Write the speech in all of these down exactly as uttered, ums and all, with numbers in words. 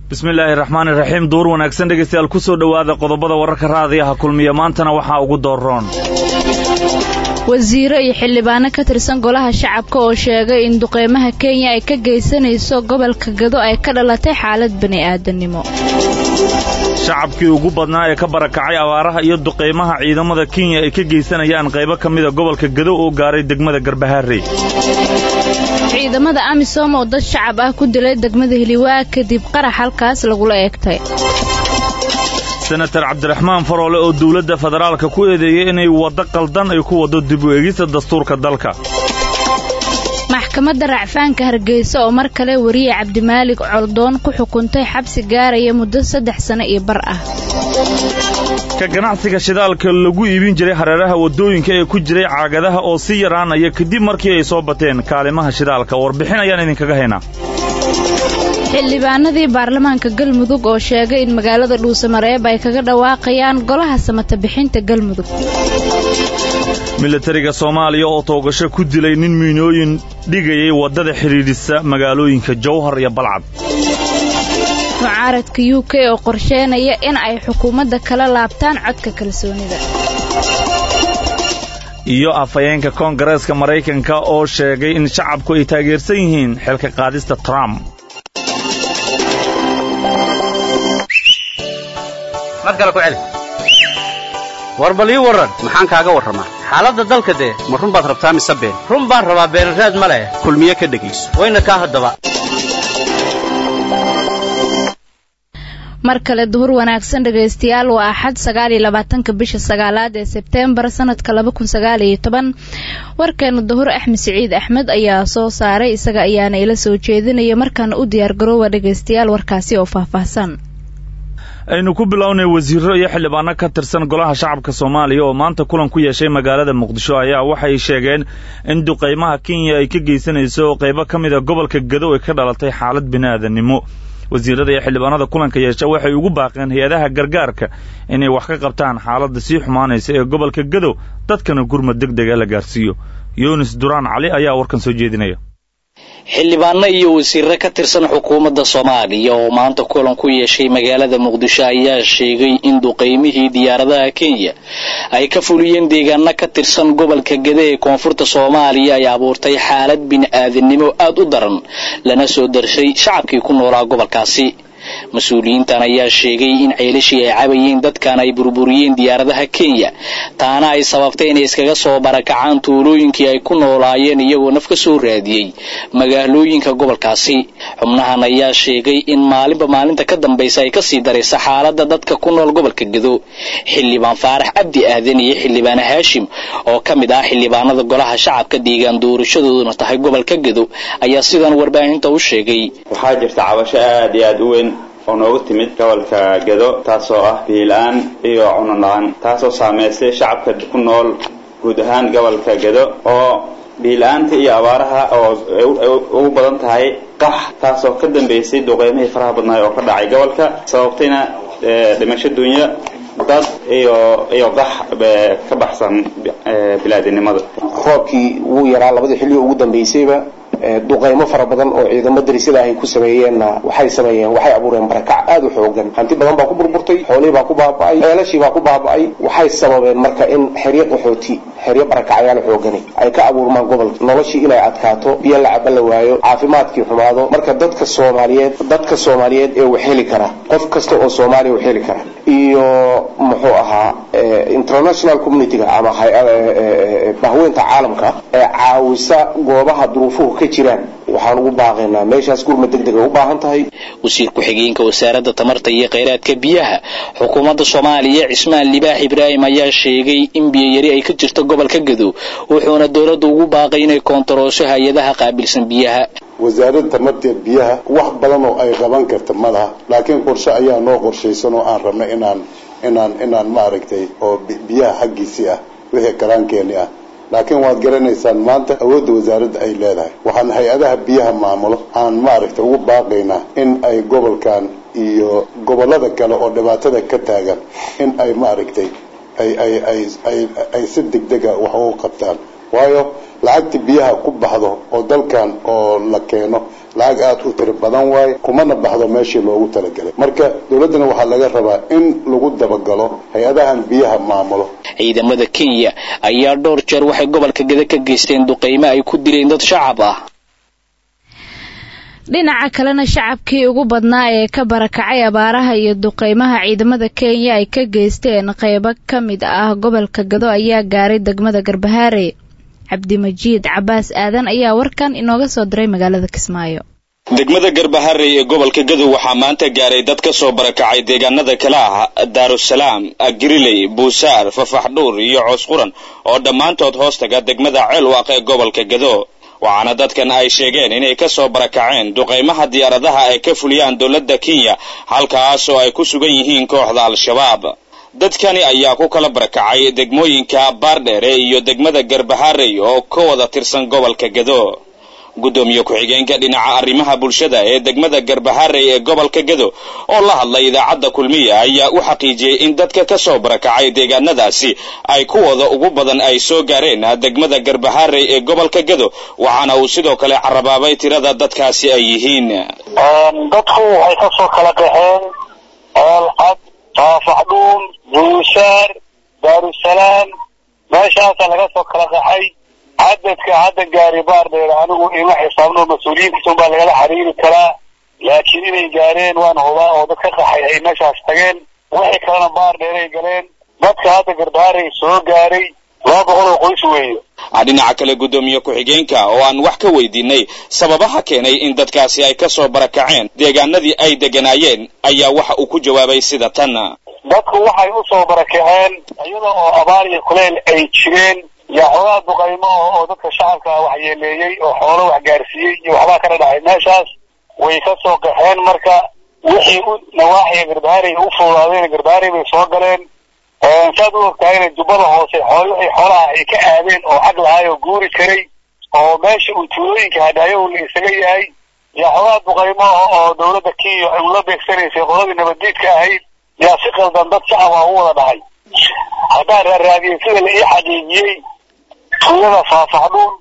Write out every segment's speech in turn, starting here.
bismillaahi raxmaani raxiim duur wanaagsan dhegeystayaal ku soo dhawaada qodobada wararka raadiyaha kulmiya maantana waxaa ugu dooroon wasiiro iyo xildhibaano ka tirsan golaha shacabka oo sheegay in duqeymaha Kenya ay ka geysanayso gobolka Gado ay ka dhalatay xaalad bani'aadanimo shacabkii ugu badnaa ee ka barakacay abaaraha iyo duqeymaha ciidamada Kenya ay ka geysanayaan qaybo kamid ah gobolka Gado oo gaaray degmada Garbaharey ciidamada Amisom oo dad shacab ah ku dilay degmada Hiliwaa kadib qarax halkaas lagu la eegtay senator Cabdiraxmaan Faroole oo dawladda federaalka ku eedeeyay inay wada qaldan ay ku wado dib u eegista dastuurka dalka maxkamadda racfaanka Hargeysa oo mar kale wariye Cabdimaalik Coldoon ku xukuntay xabsi gaaraya muddo saddex sano iyo bar ah ka ganacsiga shidaalka lagu iibin jiray hareeraha wadooyinka ee ku jiray caagadaha oo si yaraanaya kadib markii ay soo bateen kaalimaha shidaalka warbixin ayaan idinkaga haynaa xildhibaanadii baarlamaanka Galmudug oo sheegay in magaalada Dhuusamareeb ay kaga dhawaaqayaan golaha samata bixinta Galmudug militariga Soomaaliya oo toogasho ku dilay nin miinooyin dhigayay wadada xiriirisa magaalooyinka Jowhar iyo Balcad mucaaradka U K oo qorsheynaya in ay xukuumadda kala laabtaan codka kalsoonida iyo afayeenka Koongareeska Mareykanka oo sheegay in shacabku ay taageersan yihiin xilka qaadista Trump madkala ku celi warbali waran maxaan kaaga waramaa xaaladda dalka de ma run baad rabtaa mise been run baan rabaa been raad ma leh kulmiye ka dhageyso wayna ka hadaba mar kale duhur wanaagsan dhageystayaal waa axad sagaal iyo labaatanka bisha sagaalaad ee Sebtembar sanadka laba kun sagaal iyo toban warkeena duhur Axmed Saciid Axmed ayaa soo saaray isaga ayaana ila soo jeedinaya markaan u diyaar garoowa dhageystayaal warkaasi oo faahfaahsan aynu ku bilownay wasiiro iyo xildhibaano ka tirsan golaha shacabka Soomaaliya oo maanta kulan ku yeeshay magaalada Muqdisho ayaa waxay sheegeen in duqeymaha Kenya ay ka geysanayso qaybo kamid ah gobolka Gado ay ka dhalatay xaalad bini'aadanimo wasiirada iyo xildhibaanada kulanka yeeshay waxay ugu baaqeen hay'adaha gargaarka inay wax ka qabtaan xaaladda si xumaanaysa ee gobolka Gado dadkana gurmad degdeg ah la gaarsiiyo Yunus Duraan Cali ayaa warkan soo jeedinaya xildhibaano iyo wasiirro ka tirsan xukuumadda Soomaaliya oo maanta kulan ku yeeshay magaalada Muqdisho ayaa sheegay in duqeymihii diyaaradaha Kenya ay ka fuliyeen deegaano ka tirsan gobolka Gado ee koonfurta Soomaaliya ay abuurtay xaalad bini'aadanimo aad u daran lana soo darshay shacabkii ku noolaa gobolkaasi mas'uuliyiintan ayaa sheegay in ceelashii ay cabayeen dadkan ay burburiyeen diyaaradaha Kenya taana ay sababtay inay iskaga soo barakacaan tuulooyinkii ay ku noolaayeen iyagoo naf ka soo raadiyay magaalooyinka gobolkaasi xubnahan ayaa sheegay in maalinba maalinta ka dambaysa ay ka sii daraysa xaaladda dadka ku nool gobolka Gado xildhibaan Faarax Abdi Aadan iyo xildhibaan Haashim oo kamid ah xildhibaanada golaha shacabka deegaan doorashadooduna tahay gobolka Gado ayaa sidan warbaahinta u sheegay waxaa jirta cabasho aad iyo aad u weyn oo noogu timid gobolka Gado taasoo ah biilaan iyo cunaan taasoo saameysay shacabka ku nool guud ahaan gobolka Gado oo biilaanta iyo abaaraha oo ugu badan tahay qax taasoo ka dambeysay duqeymihii faraha badnaa oo ka dhacay gobolka sababtayna dhimasho dunya dad iyo iyo qax ka baxsan bilaadinimada roobkii uu yaraa labadii xilli ugu dambeysayba duqeymo fara badan oo ciidamada darisada ay ku sameeyeen waxay sameeyeen waxay abuureen barakac aad u xoogan hanti badan baa ku burburtay xoolihii baa ku baaba'ay ceelashii baa ku baaba'ay waxay sababeen marka in xiriiq qaxooti xiriiq barakacayaal xoogan ay ka abuurmaan gobolka noloshii inay adkaato biyo la cab la waayo caafimaadkii xumaado marka dadka Soomaaliyeed dadka Soomaaliyeed ee wax heli kara qof kasta oo Soomaali wax heli kara iyo muxuu ahaa international community-ga ama bahweynta caalamka ee caawisa goobaha duruufuhu ka jiraan waxaan ugu baaqaynaa meeshaas gurmad degdeg ah u baahan tahay wasiir ku xigeenka wasaaradda tamarta iyo kheyraadka biyaha xukuumadda Soomaaliya Cismaan Libaax Ibraahim ayaa sheegay in biyo yari ay ka jirto gobolka Gado wuxuuna dawladda ugu baaqay inay koontaroosho hay'adaha qaabilsan biyaha wasaaradda tamarta iyo biyaha wax badan oo ay qaban karto malaha laakiin qorshe ayaa noo qorshaysan oo aan rabno inaan inaan inaan ma aragtay oo biyaha xaqiisi ah wixii karaankeeni ah laakiin waad garanaysaan maanta awoodda wasaaradda ay leedahay waxaan hay'adaha biyaha maamulo aan ma aragtay ugu baaqaynaa in ay gobolkan iyo gobolada kale oo dhibaatada ka taagan in ay ma aragtay ay ay ay ay ay si degdeg ah wax u qabtaan waayo lacagta biyaha ku baxdo oo dalkan oo la keeno lacag aad u tiro badan waaye kumana baxdo meeshii loogu talagalay marka dawladana waxaa laga rabaa in lagu dabagalo hay-adahan biyaha maamulo. ciidamada Kenya ayaa dhowr jeer waxay gobolka Gedo ka geysteen duqeymo ay ku dileen dad shacab ah. dhinaca kalena shacabkii ugu badnaa ee ka barakacay abaaraha iyo duqeymaha ciidamada Kenya ay ka geysteen qaybo ka mid ah gobolka Gedo ayaa gaaray degmada Garbahaare. Cabdimajiid Cabaas Aadan ayaa warkan inooga soo diray magaalada Kismaayo. degmada Garbahaare ee gobolka Gedo waxaa maanta gaaray dad ka soo barakacay deegaanada kala ah Daarusalaam, Agriley, Buusaar, Fafaxdhuur iyo Coosquran oo dhammaantood hoos taga degmada Ceelwaaq ee gobolka Gedo. waxaana dadkan ay sheegeen inay ka soo barakaceen duqeymaha diyaaradaha ay ka fuliyaan dawladda Kenya halkaas oo ay ku sugan yihiin kooxda Al-Shabaab. dadkani ayaa ku kala barakacay degmooyinka Baardheere iyo degmada Garbahaare oo ka wada tirsan gobolka Gedo. gudoomiye ku-xigeenka dhinaca arrimaha bulshada ee degmada Garbahaare ee gobolka Gedo oo la hadlay idaacadda Kulmiye ayaa u xaqiijiyay in dadka ka soo barakacay deegaanadaasi ay ku wada ugu badan ay soo gaareen degmada Garbahaare ee gobolka Gedo waxaana uu sidoo kale carabaabay tirada dadkaasi ay yihiin. dadku waxay ka soo kala qaxeen Alqad, Fafaxdhuur, Buusaar, Daarusalaam meeshaas laga soo kala qaxay. cadadka hadda gaari Baardheer anigu ima xisaabno mas'uuliyiinta baa laga xariiri karaa laakiin inay gaareen waan hubaa oo dadka qaxay ay meeshaas tageen wixii kalena Baardheer ay galeen dadka hadda Garbahaare soo gaaray laba boqol oo qoys weeyo. dhinaca kale gudoomiye ku-xigeenka oo aan wax ka weydiinay sababaha keenay in dadkaasi ay ka soo barakaceen deegaanadii ay deganaayeen ayaa waxa uu ku jawaabay sida tan. dadku waxay u soo barakaceen iyadoo oo abaar iyo kuleyl ay jireen يا حواد بقيمة أو ذكر الشعب كوحيلي أو حوله وحجارسي وحبا كنا داعي ناشاس ويكسو قحين مركا وحي نواحي قرداري وفو لابين قرداري بيصوغرين انسادو كاين الجبال هوسي حوله حولها كآبين أو حق لهاي وقوري كري أو ماشي وتولين كهدايو اللي يسلي هاي يا حواد بقيمة أو دولة كي أولاد بيكسري في قراب النبديد كاهي يا سقل دندت شعب هو داعي هذا الرادي في اللي حديجي kuwada Fafaxdhuur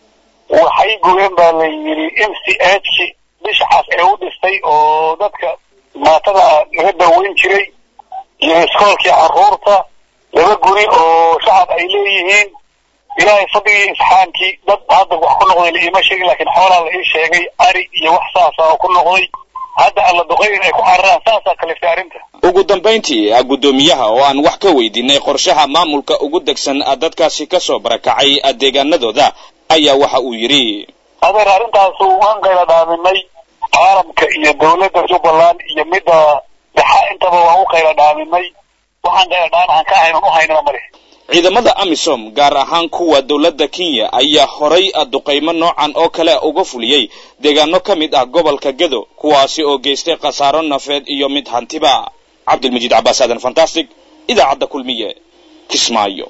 waxay go'een baa la yiri M C H bishaas ee u dhistay oo dadka maatada laga daweyn jiray iyo iskoolkii carruurta laba guri oo shacab ay leeyihiin ilaahay fadhigii isxaankii dad hadda wax ku noqday ima sheegin laakiin xoolaha la ii sheegay ari iyo wax saas ah oo ku noqday hadda alla duqeyn ay ku carraan saas kale faarinta. ugu dambeyntii gudoomiyaha oo aan wax ka weydiinay qorshaha maamulka ugu degsan dadkaasi ka soo barakacay deegaanadooda ayaa waxa uu yiri adeer arintaas waan qayla dhaaminay caalamka iyo dawladda Jubbaland iyo midda waxa intaba waan u qayla dhaaminay waxaan qayla dhaaman ka hayno u hayno mari. ciidamada Amisom gaar ahaan kuwa dawladda Kenya ayaa horay duqeymo noocan oo kale uga fuliyay deegaano ka mid ah gobolka Gedo kuwaasi oo geystay khasaaro nafeed iyo mid hantiba. Cabdimajiid Cabaas Aadan Fantastic idaacadda Kulmiye Kismaayo.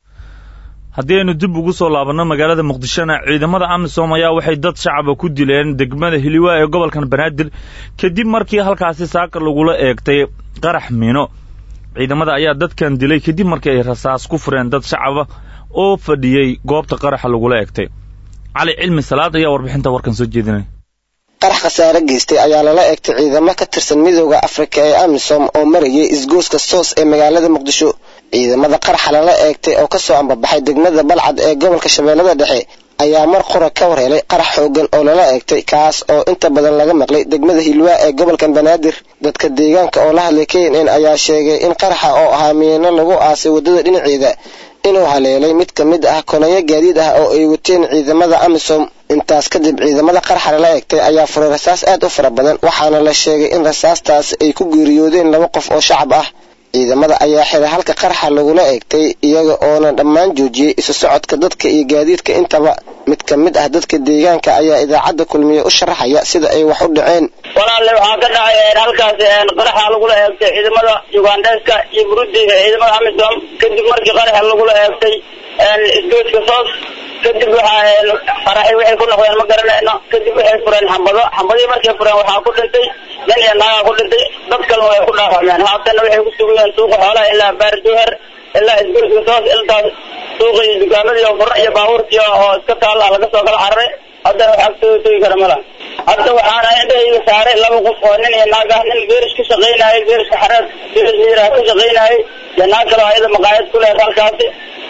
haddii aynu dib ugu soo laabanno magaalada Muqdishona ciidamada Amisom ayaa waxay dad shacab ku dileen degmada Hiliwa ee gobolkan Banaadir kadib markii halkaasi saaka lagula eegtay qarax miino. ciidamada ayaa dadkan dilay kadib markii ay rasaas ku fureen dad shacab oo fadhiyay goobta qaraxa lagula eegtay. Cali Cilmi Salaad ayaa warbixinta warkan soo jeedinay. qarax khasaare geystay ayaa lala eegtay ciidamo ka tirsan midowga Afrika ee Amisom oo marayay isgooska Soos ee magaalada Muqdisho. ciidamada qaraxa lala eegtay oo ka soo ambabaxay degmada Balcad ee gobolka Shabeellada Dhexe ayaa mar qura ka wareelay qarax xoogan oo lala eegtay kaas oo inta badan laga maqlay degmada Hiliwa ee gobolka Banaadir. dadka deegaanka oo la hadlay K N N ayaa sheegay in qaraxa oo ahaa miino lagu aasay wadada dhinaceeda inuu haleelay mid ka mid ah kolonyo gaadiid ah oo ay wateen ciidamada Amisom. intaas kadib ciidamada qaraxa lala eegtay ayaa furay rasaas aad u fara badan waxaana la sheegay in rasaastaas ay ku geeriyoodeen laba qof oo shacab ah. ciidamada ayaa xiray halka qaraxa lagula eegtay iyaga oo dhammaan joojiyay isu socodka dadka iyo gaadiidka intaba. mid ka mid ah dadka deegaanka ayaa idaacadda Kulmiye u sharaxaya sida ay wax u dhaceen. walaal waxa ka dhacay halkaas qaraxa lagula eegtay ciidamada Ugandaiska iyo Burundi ciidamada Amisom kadib markii qaraxa lagula eegtay isgoodka Soos kadib waxa qaraxay waxay ku noqdeen ma garanayno kadib waxay fureen xambado xambadii markay fureen waxa ku dhintay dan iyo naag ku dhintay dad kale way ku dhaawacmeen haatan waxay ku sugayeen suuqa xoolaha ilaa Baarduhar ilaa isgoodka Soos ilaa suuqa dukaamada iyo furna iyo baabuurtii oo iska taala laga soo kala xaray haddana wax agtooda tegi kara ma laha hadda waxaana indhahayga saaray laba qof oo nin iyo naag ah nin geerish ka shaqaynayay geerishka xareed geerish miiraha ka shaqaynayay iyo naag kaloo ayada maqaayad ku lehed halkaasi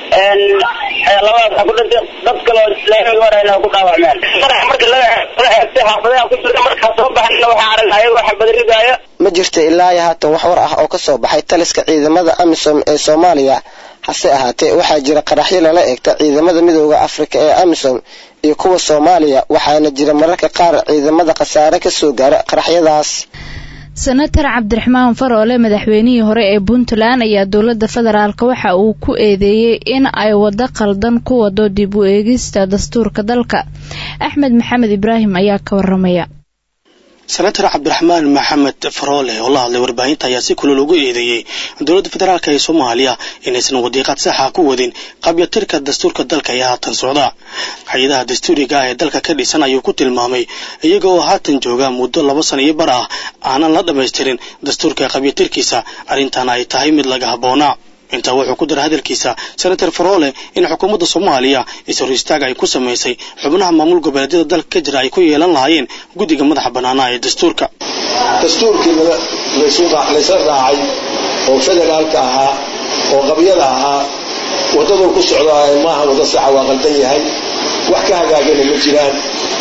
labadaas waxaa ku dhintay dad kaloo laamiga marayna ku dhaawacmeen madax marka laga eegtay xaafadaha ku jirta markaa soo baxayna waxaa aragna ayaga waxa badrigaaya ma jirta ilaa iyo haatan wax war ah oo ka soo baxay taliska ciidamada amisom ee soomaaliya hase ahaatee waxaa jira qaraxyo lala eegta ciidamada midooda afrika ee amisom iyo kuwa soomaaliya waxaana jira mararka qaar ciidamada khasaare ka soo gaara qaraxyadaas. senator cabdiraxmaan faroole madaxweynihii hore ee puntland ayaa dowladda federaalk waxa uu ku eedeeyey in ay wado qaldan ku wado dib u eegista dastuurka dalka. axmed maxamed ibraahim ayaa ka waramaya. senator cabdiraxmaan maxamed faroole oo la hadlay warbaahinta ayaa si kulul ugu eedeeyey dowladda federaalk ee soomaaliya inaysan wadiiqad saxa ku wadin qabyatirka dastuurka dalka ee haatan socda. hay-adaha dastuuriga ah ee dalka ka dhisan ayuu ku tilmaamay iyaga oo haatan jooga muddo laba sano iyo bar ah aanan la dhamaystirin dastuurka qabyatirkiisa arrintan ay tahay mid laga habboonaa. intaa wuxuu ku daray hadalkiisa senator faroole in xukuumadda soomaaliya is-hor istaag ay ku samaysay xubnaha maamul goboleedyada dalka ka jira ay ku yeelan lahaayeen guddiga madaxa bannaanaa ee dastuurka. dastuurkii laysa raacay oo federaalka ahaa oo qabyada ahaa waddaduu ku socdaa maaha waddo saxa waa qaldan yahay wax ka hagaagana ma jiraan.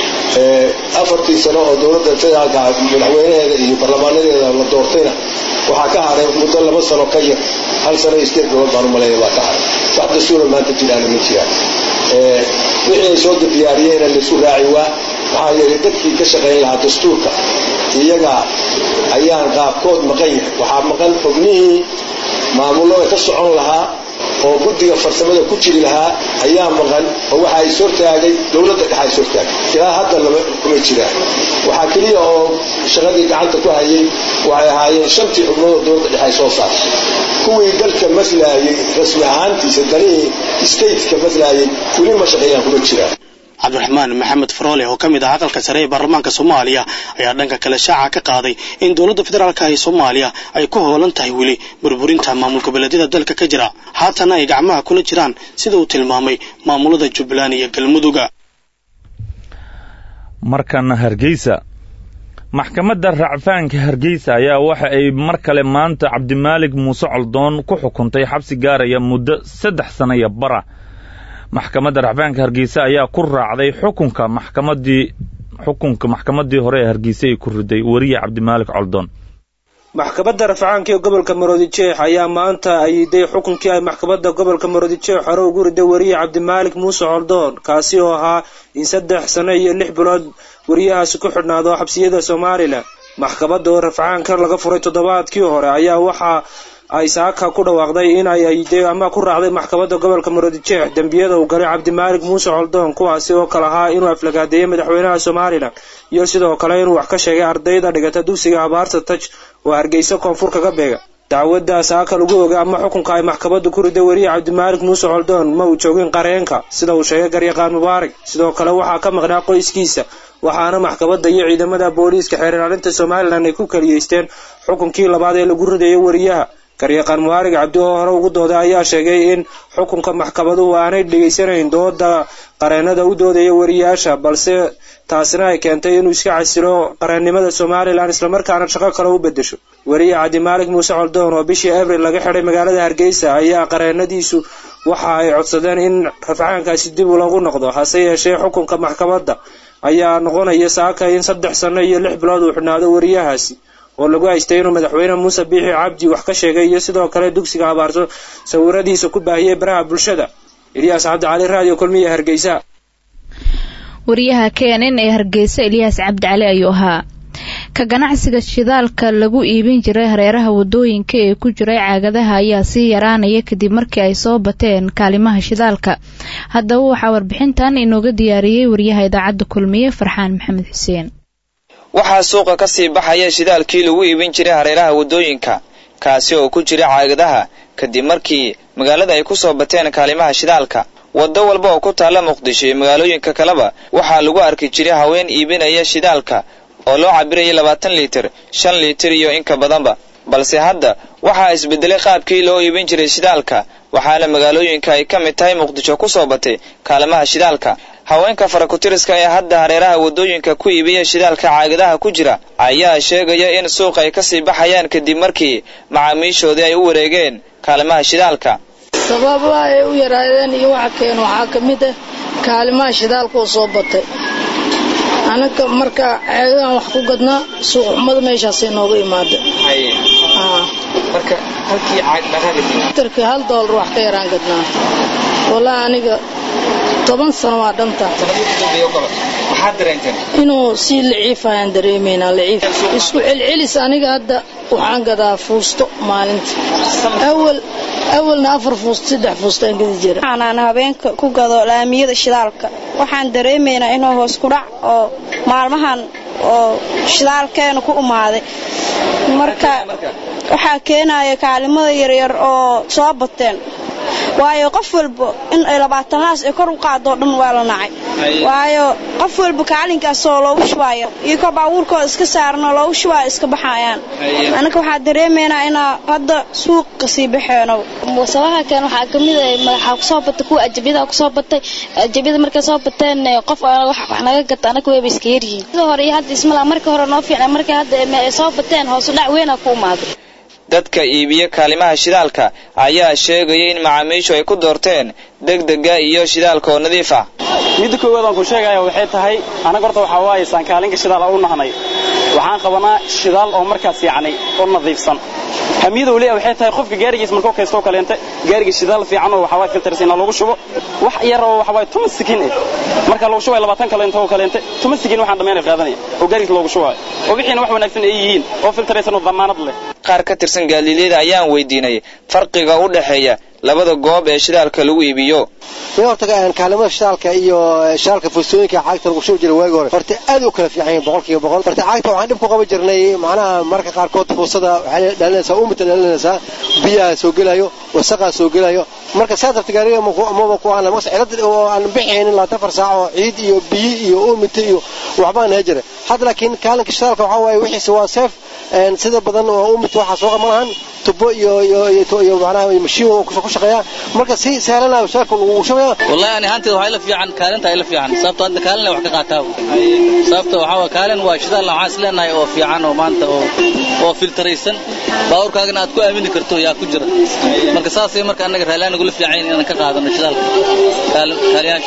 afartii sano oo dowladda federaalka madaxweynaheeda iyo baarlamaanadeeda la doortayna waxaa ka haray muddo laba sano ka yar hal sano iyo sideed bilood baan u maleeya baa ka haray wax dastuura maanta jiraana ma jiraan. wixii ay soo diyaariyeenna laysu raaci waa maxaa yeelay dadkii ka shaqayn lahaa dastuurka iyaga ayaan qaabkood maqan yahay. waxaa maqan xubnihii maamulada ka socon lahaa oo guddiga farsamada ku jiri lahaa ayaa maqan oo waxa ay sortaagay dowladda dhexe ay sortaagay ilaa hadda lama kuma jiraan. waxaa keliya oo shaqadii gacanta ku hayay waxay ahaayeen shantii xubnood oo dowladda dhexe ay soo saartay kuwii dalka maslaayay rasmi ahaantiisa danihii stateka maslaayay weli ma shaqeeyaan kuma jiraan. cabdiraxmaan maxamed faroole oo ka mid ah aqalka sare ee baarlamaanka soomaaliya ayaa dhanka kale shaaca ka qaaday in dowladda federaalka ee soomaaliya ay ku hoolan tahay weli burburinta maamul goboleedyada dalka ka jira haatana ay gacmaha kula jiraan sida uu tilmaamay maamulada jubbaland iyo galmuduga. markana hargeysa maxkamadda racfaanka hargeysa ayaa waxa ay mar kale maanta cabdimaalig muuse coldoon ku xukuntay xabsi gaaraya muddo saddex sano iyo bara. maxkamadda racfaanka hargeysa ayaa ku raacday xukunka maxkamadii xukunka maxkamadii hore ee hargeysa ay ku riday wariye cabdimaalig coldoon. maxkamadda rafcaanka ee gobolka Maroodijeex ayaa maanta ayday xukunkii ay maxkamadda gobolka Maroodijeex hore ugu riday wariye cabdimaalig muuse coldoon kaasi oo ahaa in saddex sano iyo lix bilood wariyahaasi ku xidhnaado xabsiyada Soomaaliland. maxkamadda oo rafcaanka laga furay toddobaadkii hore ayaa waxa ay saaka ku dhawaaqday in ay ayday ama ku raacday maxkamadda gobolka Maroodijeex dambiyada uu galay cabdimaalig muuse coldoon kuwaasi oo kala ahaa inuu aflagaadeeyay madaxweynaha Soomaaliland iyo sidoo kale inuu wax ka sheegay ardayda dhigata dugsiga Abaarsa Taj oo Hargeysa koonfur kaga beega. dacwadda saaka lagu ogaa ama xukunka ay maxkamaddu ku riday wariye cabdimaalig muuse coldoon ma uu joogin qareenka sida uu sheegay garyaqaan Mubaarak. sidoo kale waxaa ka maqnaa qoyskiisa waxaana maxkamadda iyo ciidamada booliiska xeer ilaalinta Soomaaliland ay ku kaliyeysteen xukunkii labaad ee lagu riday wariyaha. garyaqaan Mubaarak Cabdi oo hore ugu dooday ayaa sheegay in xukunka maxkamadu aanay dhigeysanayn dooda qareenada u doodaya wariyaasha balse taasina ay keentay inuu iska casilo qareennimada Soomaaliland isla markaana shaqo kale u bedesho. wariye cabdimaalig muuse coldoon oo bishii Abriil laga xiray magaalada Hargeysa ayaa qareenadiisu waxa ay codsadeen in rafcaankaasi dib loogu noqdo hase yeeshee xukunka maxkamadda ayaa noqonaya saaka in saddex sano iyo lix bilood uu xidhnaado wariyahaasi oo lagu haystay inuu madaxweyne Muuse Biixi Cabdi wax ka sheegay iyo sidoo kale dugsiga Abaarso sawiradiisa ku baahiyay baraha bulshada. Ilyas Cabdi Cali Radio Kulmiye Hargeysa. wariyaha K N N ee Hargeysa Ilyas Cabdi Cali ayuu ahaa. ka ganacsiga shidaalka lagu iibin jiray hareeraha wadooyinka ee ku jiray caagadaha ayaa sii yaraanaya kadib markii ay soo bateen kaalimaha shidaalka. haddaba waxaa warbixintan inooga diyaariyay wariyaha idaacadda Kulmiye Farxaan Maxamed Xuseen. waxaa suuqa ka sii baxaya shidaalkii lagu iibin jiray hareeraha wadooyinka kaasi oo ku jira caagadaha kadib markii magaalada ay ku soo bateen kaalimaha shidaalka. waddo walba oo ku taala Muqdisho iyo magaalooyinka kaleba waxaa lagu arki jiray haween iibinaya shidaalka oo loo cabirayay labaatan litir shan litir iyo in ka badanba. balse hadda waxaa isbedelay qaabkii loo iibin jiray shidaalka waxaana magaalooyinka ay ka mid tahay Muqdisho ku soo batay kaalimaha shidaalka. haweenka farakutiriska ee hadda hareeraha waddooyinka ku iibiya shidaalka caagadaha ku jira ayaa sheegaya in suuqa ay ka sii baxayaan kadib markii macaamiishoodii ay u wareegeen kaalimaha shidaalka. sababaha ay u yaraadeen iyo waxa keen waxaa ka mid ah kaalimaha shidaalka oo soo batay. anaga marka caagadan wax ku gadnaa suuq xumada meeshaas ay nooga imaado. marka halkii caag dhaqaaqay tarkii hal dollar wax ka yaraan gadnaa. wala aniga toban sano waa dhanta. maxaa dareenteen inuu si liciifayaan dareemayna liciif isku celcelis aniga hadda waxaan gadaa fuusto maalintii. awal awalna afar fuusto saddex fuusto aan gadi jiray. waxaan habeenka ku gado laamiyada shidaalka waxaan dareemeynaa inuu hoos ku dhac oo maalmahan oo shidaalkeena ku umaaday. marka waxa keenaya kaalimada yar yar oo soo bateen. waayo qof walba in ay labaatanaas ay kor u qaado dhan waa la nacay. waayo qof walba kaalinkaas oo loo shubaayo iyo ka baabuurkooda iska saarno loo shubaa iska baxayaan. anaga waxa dareemeynaa in hadda suuq qasii baxeeno. sabaha kan waxa kamid ah madaxa ku soo batay ku ajabida ku soo batay ajabida markay soo bateen qof wax naga gata anaga way iska yaryihiin. sidoo hore hadda ismala markii hore noo fiicnaa markii hadda ay soo bateen hoos u dhac weyn ku umaaday. dadka iibiya kaalimaha shidaalka ayaa sheegay in macaamiishu ay ku doorteen degdega iyo shidaalka oo nadiif ah. mid koowaad aan ku sheegayo waxay tahay anaga horta waxa waaye san kaalinka shidaal u nahnay waxaan qabanaa shidaal oo markaas fiicanay oo nadiifsan. hamiyada wali waxay tahay qofka gaarigiisa markuu kaysto kaleente gaariga shidaal fiican oo waxa waa filtarsan lagu shubo wax yar oo waxa waa toban sikin marka lagu shubo labaatan kaleente oo kaleente toban sikin waxaan dhameeyay qaadanaya oo gaariga lagu shubo oo wixiina wax wanaagsan ay yihiin oo filtarsan oo damaanad leh. qaar ka tirsan gaalileeda ayaan weydiinay farqiga u dhaxeeya labada goob ee shidaalka lagu iibiyo. horta kaalimada shidaalka iyo shidaalka fuusooyinka caagta lagu shubo jiray waagi hore horta aad u kala fiican yihiin boqolkiiba boqol. horta caagta waxaan dib ku qaban jirnay macnaha marka qaar kood fuusada waxay dhalinaysaa u matalanaysaa biyaha soo gelayo wasaqa soo gelayo marka saadafta gaariga ma ku aan ma cilad oo aan bixinin la tafar saaco ciid iyo biyo iyo umita iyo waxba aan jiray. hadda laakiin kaalinka shidaalka waxa way wixii waa safe een sida badan oo umita waxa soo qamahan tubo iyo iyo iyo macnaha mashiin oo ku shaqeeya marka si sahlan ah shaqo uu shaqeeya. wallahi ani hantii waxa la fiican kaalinta ay la fiican sababtoo ah kaalin wax ka qaataa sababtoo waxa waa kaalin waa shidaal la caas leenahay oo fiican oo maanta oo oo filtaraysan baawrkaagana aad ku aamini karto yaa ku jira marka saasay marka anaga raalaan ugu fiican inaan ka qaadano shidaalka kaaliyaan.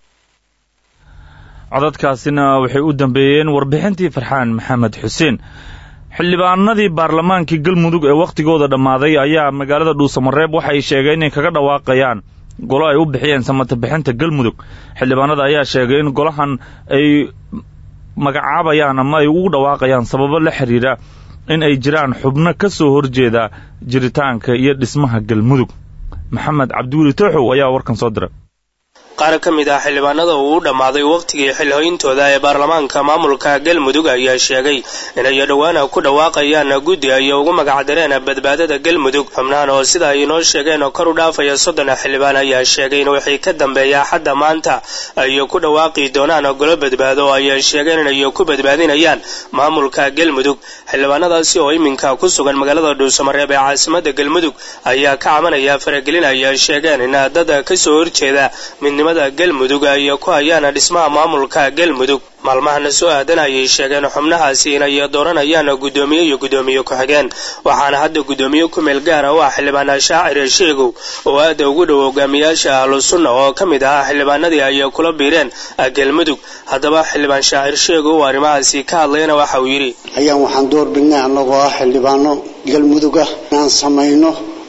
codadkaasina waxay u dambeeyeen warbixintii Farxaan Maxamed Xuseen. xildhibaanadii baarlamaankii galmudug ee waqtigooda dhammaaday ayaa magaalada Dhuusamareeb waxay sheegeen inay kaga dhawaaqayaan golo ay u bixiyeen samata bixinta galmudug. xildhibaanada ayaa sheegay in golahan ay magacaabayaan ama ay ugu dhawaaqayaan sababo la xiriira in ay jiraan xubno ka soo horjeeda jiritaanka iyo dhismaha galmudug. maxamed cabduuli tooxow ayaa warkan soo diray. qaar ka mid ah xildhibaanada uu u dhammaaday waqtigii xilhooyintooda ee baarlamaanka maamulka galmudug ayaa sheegay inay dhowaan ku dhawaaqayaan guddi ay ugu magacdareen badbaadada galmudug. xubnahan oo sida ay inoo sheegeen kor u dhaafaya soddon xildhibaan ayaa sheegay in wixii ka dambeeya xadda maanta ay ku dhawaaqi doonaan golo badbaado oo ay sheegeen inay ku badbaadinayaan maamulka galmudug. xildhibaanadaasi oo iminka ku sugan magaalada Dhuusamareeb ee caasimadda galmudug ayaa ka cabanaya faragelin ay sheegeen in dad ka soo horjeeda midnimada galmudug ay ku hayaan dhismaha maamulka galmudug. maalmahan soo aadanayay sheegeen xubnahaasi inay dooranayaan gudoomiye iyo gudoomiye ku xigeen waxaana hadda gudoomiye ku meel gaar ah xildhibaan Shaacir Sheegow oo aad ugu dhow hogaamiyaasha Ahlus Sunna oo kamid ah xildhibaanadii ay kula biireen galmudug. haddaba xildhibaan Shaacir Sheegow arrimahaasi ka hadlayna waxa uu yiri ayaan waxaan door bidnay anagoo ah xildhibaano galmudug ah inaan sameeyno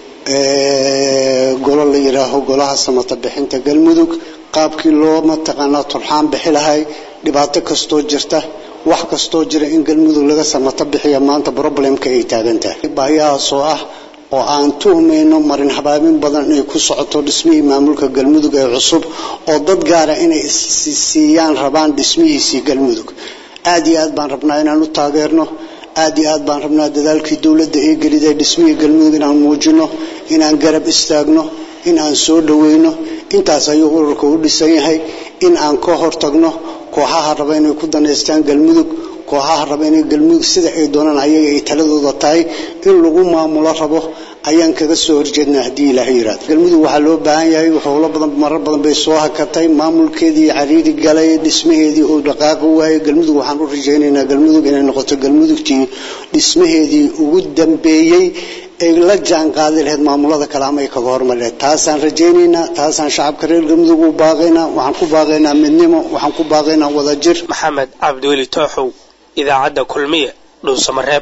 ee golo la yiraahdo golaha samata bixinta galmudug qaabkii loo mataqaana turxaan bixi lahay dhibaato kasto jirta wax kasto jira in galmudug laga samata bixiyo maanta problemka ay taagan tahay baahiyaha soo ah oo aan tuhmayno marin habaabin badan ay ku socoto dhismihii maamulka galmudug ee cusub oo dad gaar ah inay siiyaan rabaan dhismihiisii galmudug. aad iyo aad baan rabnaa inaan u taageerno aad iyo aad baan rabnaa dadaalkii dawladda ee geliday dhismihii galmudug inaan muujino inaan garab istaagno in aan soo dhaweyno intaas ayuu ururka u dhisan yahay in aan ka hortagno kooxaha raba inay ku daneystaan galmudug kooxaha raba inay galmudug sida ay doonaan ayaga ay taladooda tahay in lagu maamulo rabo ayaan kaga soo horjeednaa haddii ilaahay yiraahdo galmudug waxaa loo baahan yahay howlo badan marar badan bay soo hakatay maamulkeedii cariiri galay dhismaheedii oo dhaqaaqo waayay galmudug waxaan u rajaynaynaa galmudug inay noqoto galmudugtii dhismaheedii ugu dambeeyay ay la jaan qaadi lahayd maamulada kale ama ay kaga hormareed taasaan rajaynaynaa taasaan shacabka reer galmudug u baaqaynaa waxaan ku baaqaynaa midnimo waxaan ku baaqaynaa wadajir maxamed cabdiweli tooxow idaacadda kulmiye dhuusamareeb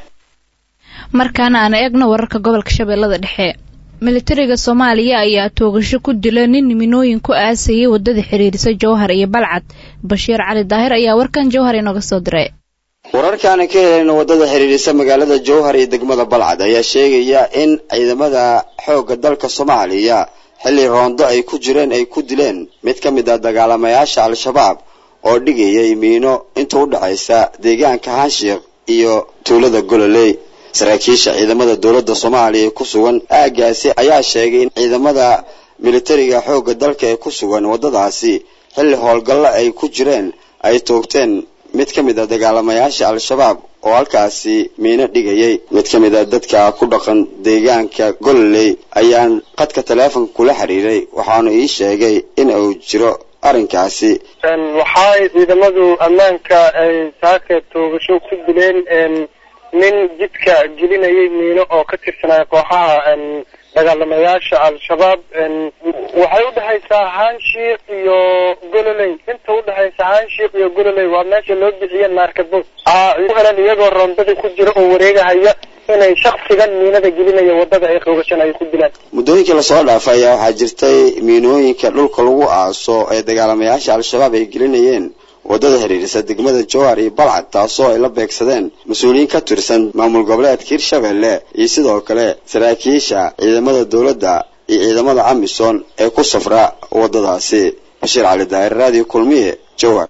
markaana aan eegno wararka gobolka shabeellada dhexe militariga Soomaaliya ayaa toogasho ku dilay nin minooyin ku aasayay wadada xiriirisa Jowhar iyo Balcad Bashiir Cali Daahir ayaa warkan Jowhar inooga soo diray wararkan ka helayna wadada xiriirisa magaalada Jowhar iyo degmada Balcad ayaa sheegaya in ciidamada xoogga dalka Soomaaliya xilli roondo ay ku jireen ay ku dileen mid ka mid ah dagaalamayaasha Al-Shabaab oo dhigayay miino inta u dhaxaysa deegaanka Hanshiiq iyo tuulada Gololey saraakiisha ciidamada dawladda Soomaaliya ku sugan aagaasi ayaa sheegay in ciidamada militariga xoogga dalka ee ku sugan wadadaasi xilli howlgal ay ku jireen ay toogteen mid ka mid ah dagaalamayaasha Al-Shabaab oo halkaasi miino dhigayay mid ka mid ah dadka ku dhaqan deegaanka Gololey ayaan qadka telefoonka kula xiriiray waxaanu ii sheegay in uu jiro arrinkaasi waxay ciidamadu ammaanka ay saaka toogasho ku dileen nin jidka gelinayay miino oo ka tirsanaa kooxaha dagaalamayaasha Al-Shabaab waxay u dhaxaysaa Hanshiiq iyo Gololey inta u dhaxaysa Hanshiiq iyo Gololey waa meesha loo bixiyay Naarkabo ah iyagoo roondada ku jira oo wareegahaya inay shakhsigan miinada gelinaya wadada ay qowgashanay ku dilaan muddooyinkii la soo dhaafay ayaa waxaa jirtay miinooyinka dhulka lagu aaso ee dagaalamayaasha Al-Shabaab ay gelinayeen wadada xiriirisa degmada Jowhar iyo Balcad taasoo ay la beegsadeen mas'uuliyiin ka tirsan maamul goboleedka Hirshabelle iyo sidoo kale saraakiisha ciidamada dawladda iyo ciidamada Amisom ee ku safra wadadaasi Bashiir Cali Daahir Radio Kulmiye Jowhar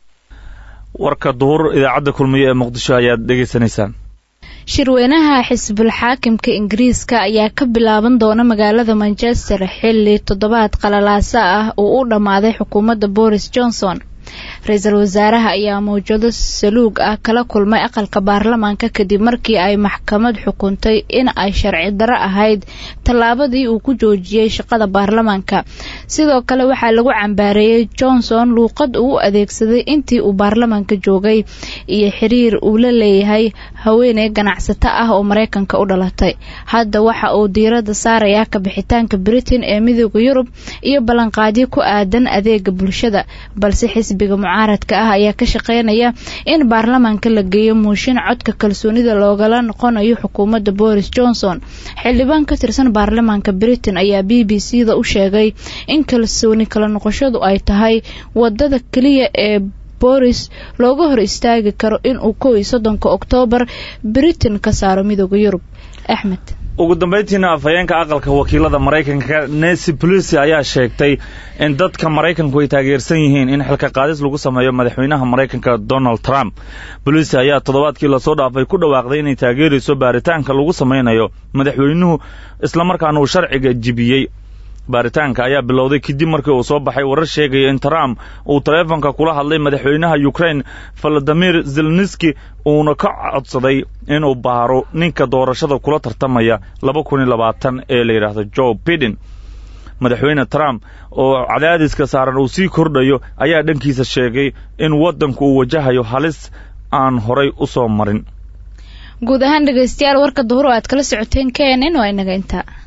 warka duhur idaacadda Kulmiye ee Muqdisho ayaad dhageysanaysaan shirweynaha xisbul xaakimka Ingiriiska ayaa ka bilaaban doona magaalada Manchester xilli toddobaad qalalaasa ah oo u dhamaaday xukuumadda Boris Johnson ra'iisul wasaaraha ayaa mowjado saluug ah kala kulmay aqalka baarlamaanka kadib markii ay maxkamad xukuntay in ay sharci darro ahayd tallaabadii uu ku joojiyay shaqada baarlamaanka sidoo kale waxaa lagu cambaareeyay Johnson luuqad uu adeegsaday intii uu baarlamaanka joogay iyo xiriir uu la leeyahay haweeney ganacsato ah oo Mareykanka u dhalatay hadda waxa uu diiradda saarayaa ka bixitaanka Britain ee midowga Yurub iyo ballanqaadyo ku aadan adeega bulshada balse xisbiga mucaaradka ah ayaa ka shaqeynaya in baarlamaanka la geeyo mooshin codka kalsoonida loogala noqonayo xukuumadda Boris Johnson xildhibaan ka tirsan baarlamaanka Britain ayaa B B C da u sheegay in kalsooni kala noqoshadu ay tahay wadada kaliya ee Boris looga hor istaagi karo in uu kow iyo soddonka Oktoobar Britain ka saaro midowga Yurub Ahmed ugu dambeyntiina afhayeenka aqalka wakiilada Mareykanka Nancy Pelosi ayaa sheegtay in dadka Mareykanku ay taageersan yihiin in xilka qaadis lagu sameeyo madaxweynaha Mareykanka Donald Trump. Pelosi ayaa toddobaadkii la soo dhaafay ku dhawaaqday inay taageerayso baaritaanka lagu sameynayo madaxweynuhu isla markaana uu sharciga jibiyay. baaritaanka ayaa bilowday kadib markii uu soo baxay warar sheegaya in Trump uu telefoonka kula hadlay madaxweynaha Ukraine Volodymyr Zelensky uuna ka codsaday inuu baaro ninka doorashada kula tartamaya laba kun iyo labaatan ee la yiraahdo Joe Biden. madaxweyne Trump oo cadaadiska saaran uu sii kordhayo ayaa dhankiisa sheegay in wadanku uu wajahayo halis aan horay u soo marin. guud ahaan dhageystayaal warka duhur oo aad kala socoteen keenin waa inaga inta